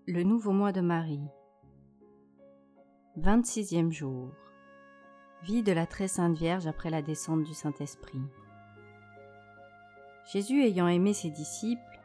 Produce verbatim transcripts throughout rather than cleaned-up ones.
Le nouveau mois de Marie. vingt-sixième jour. Vie de la très sainte Vierge après la descente du Saint-Esprit. Jésus, ayant aimé ses disciples,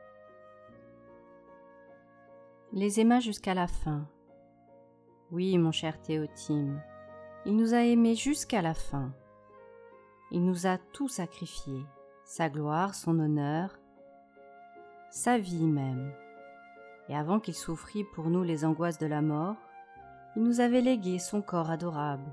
les aima jusqu'à la fin. Oui, mon cher Théotime, il nous a aimés jusqu'à la fin. Il nous a tout sacrifié, sa gloire, son honneur, sa vie même. Et avant qu'il souffrît pour nous les angoisses de la mort, il nous avait légué son corps adorable.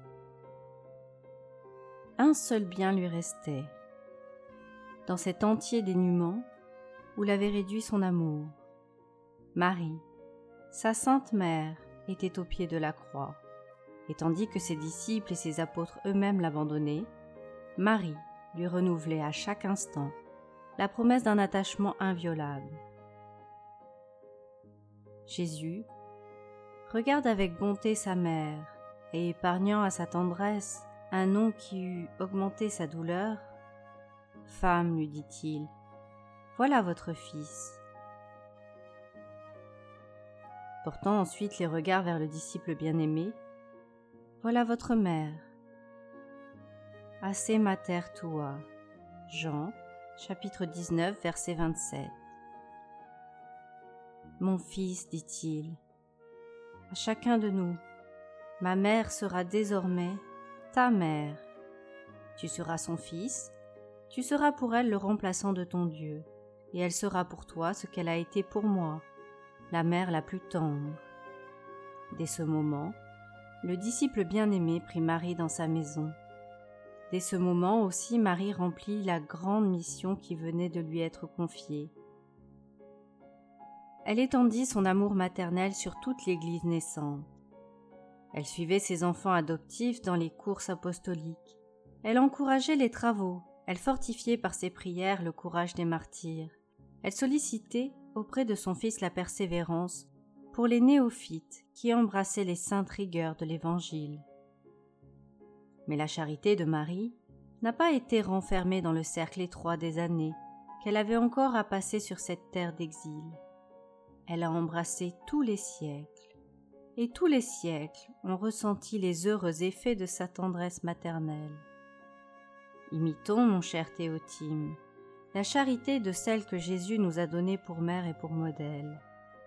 Un seul bien lui restait, dans cet entier dénuement où l'avait réduit son amour. Marie, sa sainte mère, était au pied de la croix, et tandis que ses disciples et ses apôtres eux-mêmes l'abandonnaient, Marie lui renouvelait à chaque instant la promesse d'un attachement inviolable. Jésus regarde avec bonté sa mère, et épargnant à sa tendresse un nom qui eût augmenté sa douleur, « Femme, lui dit-il, voilà votre fils. » Portant ensuite les regards vers le disciple bien-aimé, « Voilà votre mère. » Asse mater tua. Jean, chapitre dix-neuf, verset vingt-sept. Mon fils, dit-il, à chacun de nous, ma mère sera désormais ta mère. Tu seras son fils, tu seras pour elle le remplaçant de ton Dieu, et elle sera pour toi ce qu'elle a été pour moi, la mère la plus tendre. Dès ce moment, le disciple bien-aimé prit Marie dans sa maison. Dès ce moment aussi, Marie remplit la grande mission qui venait de lui être confiée. Elle étendit son amour maternel sur toute l'Église naissante. Elle suivait ses enfants adoptifs dans les courses apostoliques. Elle encourageait les travaux. Elle fortifiait par ses prières le courage des martyrs. Elle sollicitait auprès de son Fils la persévérance pour les néophytes qui embrassaient les saintes rigueurs de l'Évangile. Mais la charité de Marie n'a pas été renfermée dans le cercle étroit des années qu'elle avait encore à passer sur cette terre d'exil. Elle a embrassé tous les siècles, et tous les siècles ont ressenti les heureux effets de sa tendresse maternelle. Imitons, mon cher Théotime, la charité de celle que Jésus nous a donnée pour mère et pour modèle.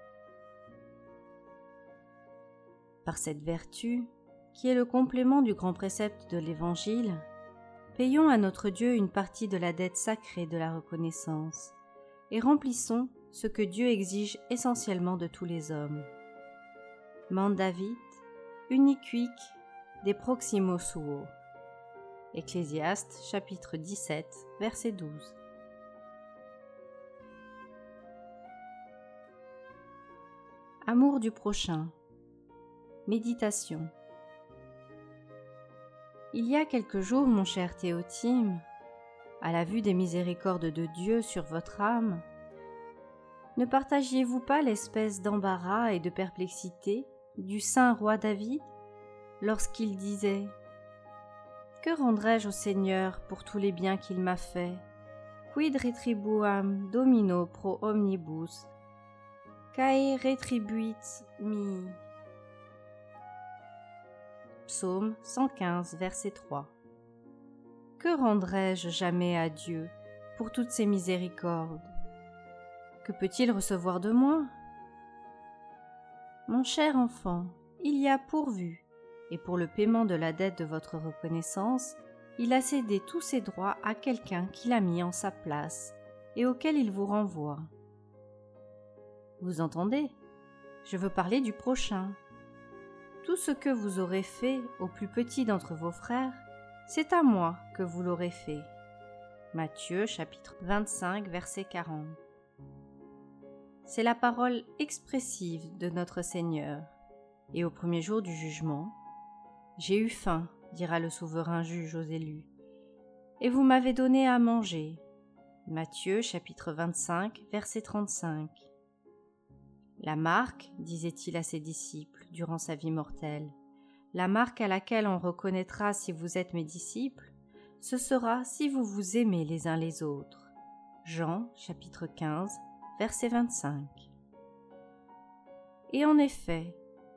Par cette vertu, qui est le complément du grand précepte de l'Évangile, payons à notre Dieu une partie de la dette sacrée de la reconnaissance, et remplissons ce que Dieu exige essentiellement de tous les hommes. Mandavit uniquique de proximo suo. Ecclésiaste chapitre dix-sept, verset douze. Amour du prochain. Méditation. Il y a quelques jours, mon cher Théotime, à la vue des miséricordes de Dieu sur votre âme, ne partagiez-vous pas l'espèce d'embarras et de perplexité du saint roi David lorsqu'il disait « Que rendrai-je au Seigneur pour tous les biens qu'il m'a faits? Quid retribuam Domino pro omnibus, cae retribuit mi » Psaume cent quinze, verset trois. Que rendrai-je jamais à Dieu pour toutes ses miséricordes? Que peut-il recevoir de moi? Mon cher enfant, il y a pourvu, et pour le paiement de la dette de votre reconnaissance, il a cédé tous ses droits à quelqu'un qui l'a mis en sa place et auquel il vous renvoie. Vous entendez? Je veux parler du prochain. Tout ce que vous aurez fait au plus petit d'entre vos frères, c'est à moi que vous l'aurez fait. Matthieu chapitre vingt-cinq, verset quarante. C'est la parole expressive de notre Seigneur. Et au premier jour du jugement, « J'ai eu faim, dira le souverain juge aux élus, et vous m'avez donné à manger. » Matthieu chapitre vingt-cinq, verset trente-cinq. La marque, disait-il à ses disciples durant sa vie mortelle, la marque à laquelle on reconnaîtra si vous êtes mes disciples, ce sera si vous vous aimez les uns les autres. Jean chapitre quinze, verset vingt-cinq. Et en effet,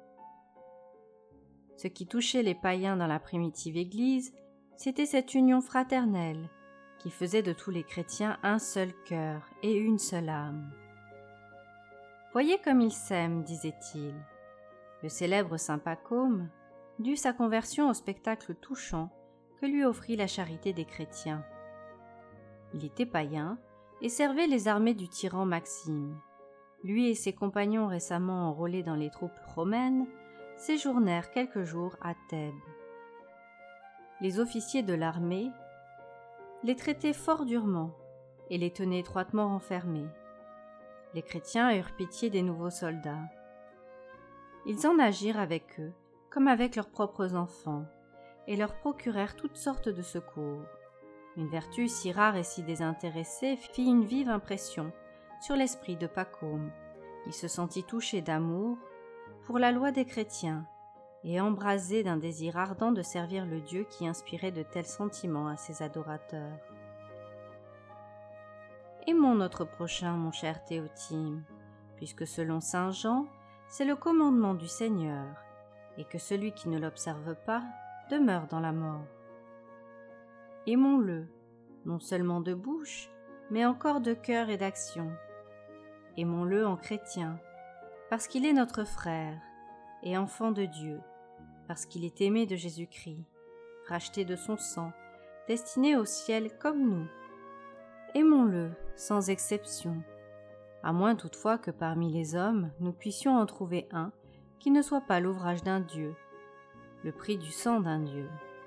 ce qui touchait les païens dans la primitive Église, c'était cette union fraternelle qui faisait de tous les chrétiens un seul cœur et une seule âme. « Voyez comme ils s'aiment, disait-il. » Le célèbre saint Pacôme dut sa conversion au spectacle touchant que lui offrit la charité des chrétiens. Il était païen et servait les armées du tyran Maxime. Lui et ses compagnons récemment enrôlés dans les troupes romaines séjournèrent quelques jours à Thèbes. Les officiers de l'armée les traitaient fort durement et les tenaient étroitement renfermés. Les chrétiens eurent pitié des nouveaux soldats. Ils en agirent avec eux comme avec leurs propres enfants et leur procurèrent toutes sortes de secours. Une vertu si rare et si désintéressée fit une vive impression sur l'esprit de Pacôme. Il se sentit touché d'amour pour la loi des chrétiens et embrasé d'un désir ardent de servir le Dieu qui inspirait de tels sentiments à ses adorateurs. Aimons notre prochain, mon cher Théotime, puisque selon saint Jean, c'est le commandement du Seigneur, et que celui qui ne l'observe pas demeure dans la mort. Aimons-le, non seulement de bouche, mais encore de cœur et d'action. Aimons-le en chrétien, parce qu'il est notre frère et enfant de Dieu, parce qu'il est aimé de Jésus-Christ, racheté de son sang, destiné au ciel comme nous. Aimons-le sans exception, à moins toutefois que parmi les hommes nous puissions en trouver un qui ne soit pas l'ouvrage d'un Dieu, le prix du sang d'un Dieu.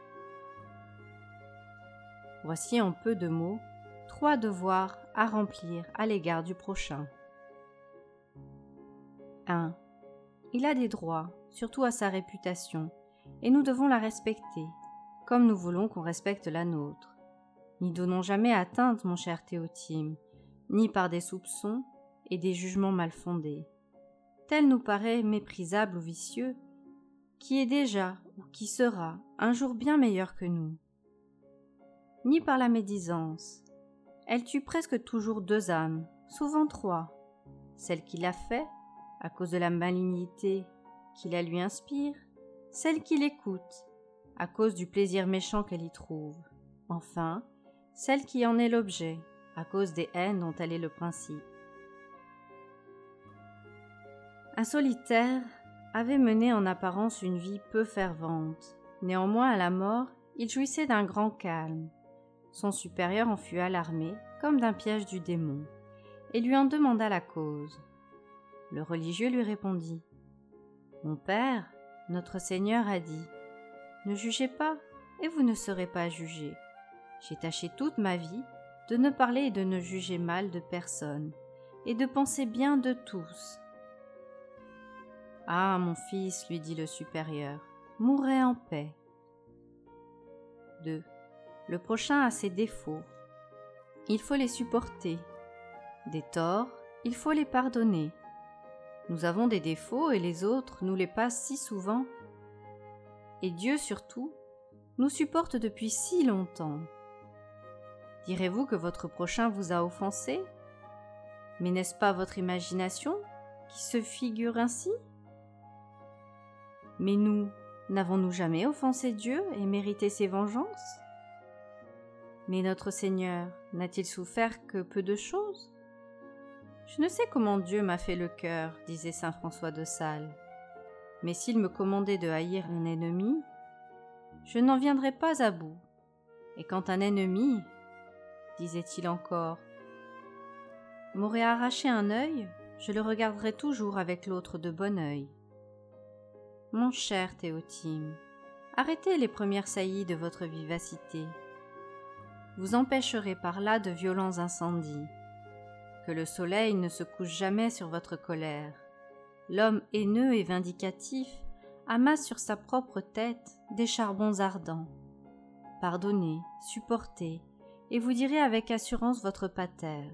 Voici en peu de mots trois devoirs à remplir à l'égard du prochain. un. Il a des droits, surtout à sa réputation, et nous devons la respecter, comme nous voulons qu'on respecte la nôtre. N'y donnons jamais atteinte, mon cher Théotime, ni par des soupçons et des jugements mal fondés. Tel nous paraît méprisable ou vicieux, qui est déjà ou qui sera un jour bien meilleur que nous. Ni par la médisance. Elle tue presque toujours deux âmes, souvent trois, celle qui l'a fait, à cause de la malignité qui la lui inspire, celle qui l'écoute, à cause du plaisir méchant qu'elle y trouve, enfin, celle qui en est l'objet, à cause des haines dont elle est le principe. Un solitaire avait mené en apparence une vie peu fervente. Néanmoins, à la mort, il jouissait d'un grand calme. Son supérieur en fut alarmé, comme d'un piège du démon, et lui en demanda la cause. Le religieux lui répondit : « Mon père, notre Seigneur a dit : ne jugez pas, et vous ne serez pas jugés. J'ai tâché toute ma vie de ne parler et de ne juger mal de personne, et de penser bien de tous. » « Ah, mon fils, lui dit le supérieur, mourez en paix. » deux. Le prochain a ses défauts. Il faut les supporter. Des torts, il faut les pardonner. Nous avons des défauts et les autres nous les passent si souvent. Et Dieu surtout nous supporte depuis si longtemps. Direz-vous que votre prochain vous a offensé ? Mais n'est-ce pas votre imagination qui se figure ainsi ? Mais nous, n'avons-nous jamais offensé Dieu et mérité ses vengeances ? Mais notre Seigneur n'a-t-il souffert que peu de choses ? Je ne sais comment Dieu m'a fait le cœur, disait saint François de Sales. Mais s'il me commandait de haïr un ennemi, je n'en viendrais pas à bout. Et quand un ennemi, disait-il encore, m'aurait arraché un œil, je le regarderais toujours avec l'autre de bon œil. Mon cher Théotime, arrêtez les premières saillies de votre vivacité. Vous empêcherez par là de violents incendies. Que le soleil ne se couche jamais sur votre colère. L'homme haineux et vindicatif amasse sur sa propre tête des charbons ardents. Pardonnez, supportez, et vous direz avec assurance votre pater.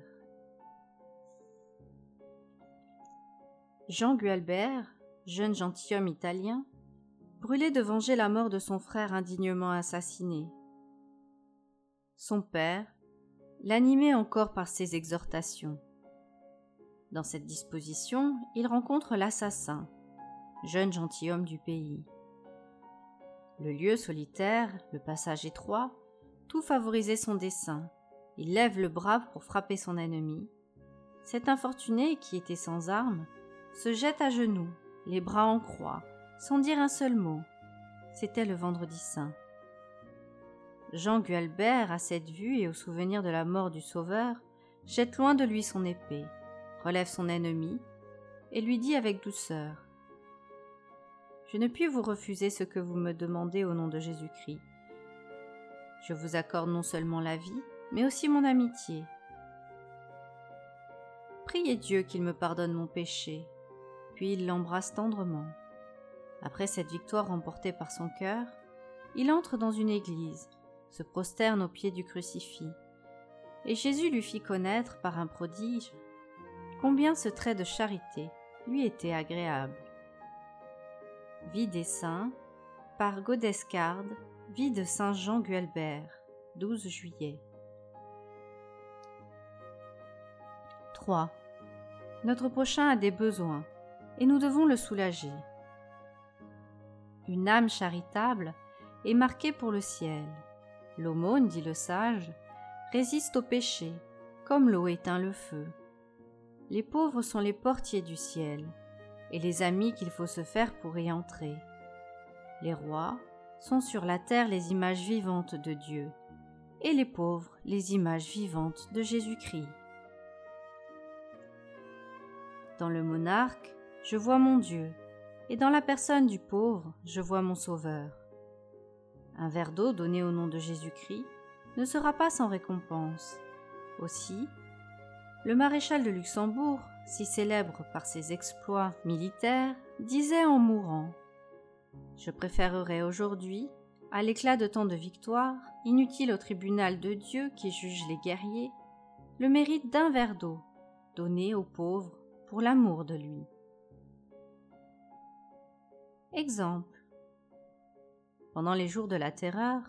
Jean Gualbert, jeune gentilhomme italien, brûlait de venger la mort de son frère indignement assassiné. Son père l'animait encore par ses exhortations. Dans cette disposition, il rencontre l'assassin, jeune gentilhomme du pays. Le lieu solitaire, le passage étroit, tout favorisait son dessein. Il lève le bras pour frapper son ennemi. Cet infortuné, qui était sans armes, se jette à genoux, les bras en croix, sans dire un seul mot. C'était le vendredi saint. Jean Gualbert, à cette vue et au souvenir de la mort du Sauveur, jette loin de lui son épée, relève son ennemi et lui dit avec douceur : « Je ne puis vous refuser ce que vous me demandez au nom de Jésus-Christ. Je vous accorde non seulement la vie, mais aussi mon amitié. Priez Dieu qu'il me pardonne mon péché. » Puis il l'embrasse tendrement. Après cette victoire remportée par son cœur, il entre dans une église, se prosterne aux pieds du crucifix, et Jésus lui fit connaître par un prodige combien ce trait de charité lui était agréable. Vie des saints, par Godescard, vie de saint Jean Gualbert, douze juillet. trois. Notre prochain a des besoins, et nous devons le soulager. Une âme charitable est marquée pour le ciel. L'aumône, dit le sage, résiste au péché, comme l'eau éteint le feu. Les pauvres sont les portiers du ciel, et les amis qu'il faut se faire pour y entrer. Les rois sont sur la terre les images vivantes de Dieu, et les pauvres les images vivantes de Jésus-Christ. Dans le monarque, je vois mon Dieu, et dans la personne du pauvre, je vois mon Sauveur. Un verre d'eau donné au nom de Jésus-Christ ne sera pas sans récompense. Aussi, le maréchal de Luxembourg, si célèbre par ses exploits militaires, disait en mourant : « Je préférerais aujourd'hui, à l'éclat de tant de victoires, inutile au tribunal de Dieu qui juge les guerriers, le mérite d'un verre d'eau, donné aux pauvres pour l'amour de lui. » Exemple. Pendant les jours de la Terreur,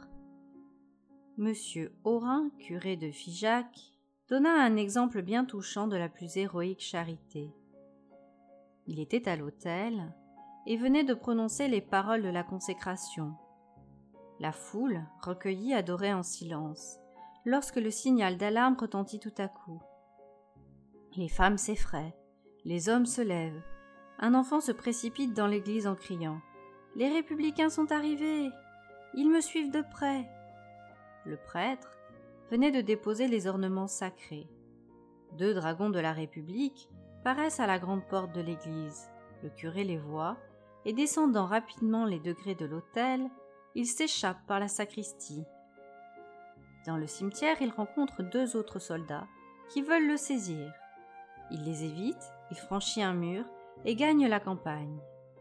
Monsieur Aurin, curé de Figeac, donna un exemple bien touchant de la plus héroïque charité. Il était à l'autel et venait de prononcer les paroles de la consécration. La foule, recueillie, adorait en silence, lorsque le signal d'alarme retentit tout à coup. Les femmes s'effraient, les hommes se lèvent, un enfant se précipite dans l'église en criant : « Les républicains sont arrivés, ils me suivent de près. » Le prêtre venait de déposer les ornements sacrés. Deux dragons de la République paraissent à la grande porte de l'église. Le curé les voit, et descendant rapidement les degrés de l'autel, il s'échappe par la sacristie. Dans le cimetière, il rencontre deux autres soldats qui veulent le saisir. Il les évite, il franchit un mur et gagne la campagne.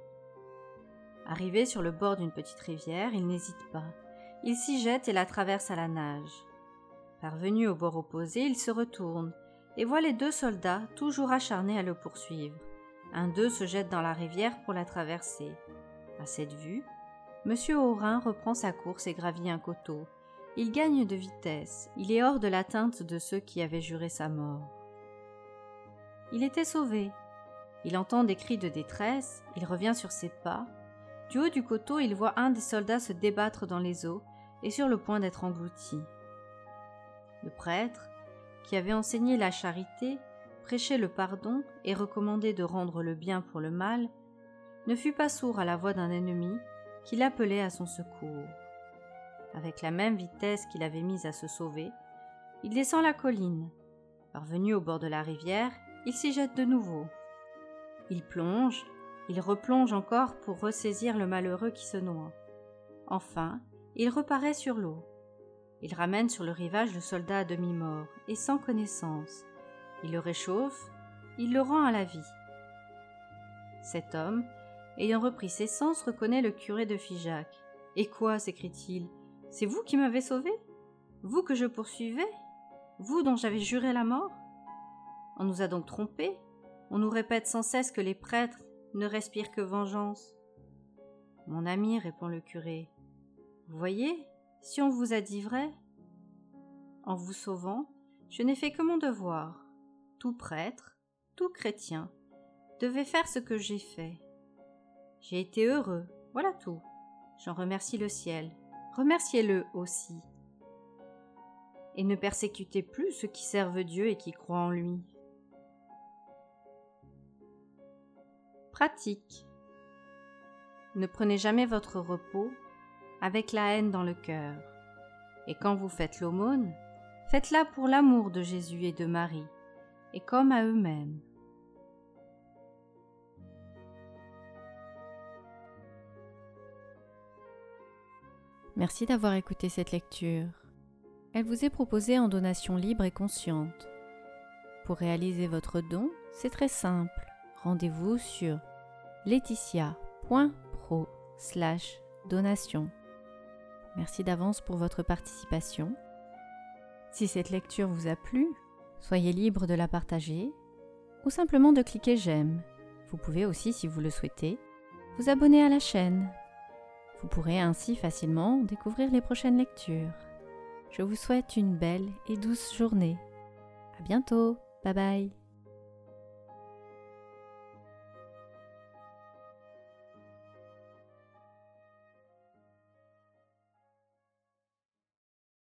Arrivé sur le bord d'une petite rivière, il n'hésite pas. Il s'y jette et la traverse à la nage. Parvenu au bord opposé, il se retourne et voit les deux soldats toujours acharnés à le poursuivre. Un d'eux se jette dans la rivière pour la traverser. À cette vue, Monsieur Aurin reprend sa course et gravit un coteau. Il gagne de vitesse, il est hors de l'atteinte de ceux qui avaient juré sa mort. Il était sauvé. Il entend des cris de détresse, il revient sur ses pas. Du haut du coteau, il voit un des soldats se débattre dans les eaux et sur le point d'être englouti. Le prêtre, qui avait enseigné la charité, prêché le pardon et recommandé de rendre le bien pour le mal, ne fut pas sourd à la voix d'un ennemi qui l'appelait à son secours. Avec la même vitesse qu'il avait mise à se sauver, il descend la colline. Parvenu au bord de la rivière, il s'y jette de nouveau. Il plonge, il replonge encore pour ressaisir le malheureux qui se noie. Enfin, il reparaît sur l'eau. Il ramène sur le rivage le soldat à demi-mort et sans connaissance. Il le réchauffe, il le rend à la vie. Cet homme, ayant repris ses sens, reconnaît le curé de Figeac. « Et quoi ?» s'écrie-t-il. « C'est vous qui m'avez sauvé? Vous que je poursuivais? Vous dont j'avais juré la mort? On nous a donc trompés? On nous répète sans cesse que les prêtres ne respirent que vengeance. » « Mon ami, répond le curé, vous voyez, si on vous a dit vrai, en vous sauvant, je n'ai fait que mon devoir. Tout prêtre, tout chrétien devait faire ce que j'ai fait. J'ai été heureux, voilà tout. J'en remercie le ciel. Remerciez-le aussi. Et ne persécutez plus ceux qui servent Dieu et qui croient en lui. Pratique. Ne prenez jamais votre repos avec la haine dans le cœur. Et quand vous faites l'aumône, faites-la pour l'amour de Jésus et de Marie, et comme à eux-mêmes. Merci d'avoir écouté cette lecture. Elle vous est proposée en donation libre et consciente. Pour réaliser votre don, c'est très simple. Rendez-vous sur laetitia point pro slash donation. Merci d'avance pour votre participation. Si cette lecture vous a plu, soyez libre de la partager ou simplement de cliquer j'aime. Vous pouvez aussi, si vous le souhaitez, vous abonner à la chaîne. Vous pourrez ainsi facilement découvrir les prochaines lectures. Je vous souhaite une belle et douce journée. À bientôt. Bye bye.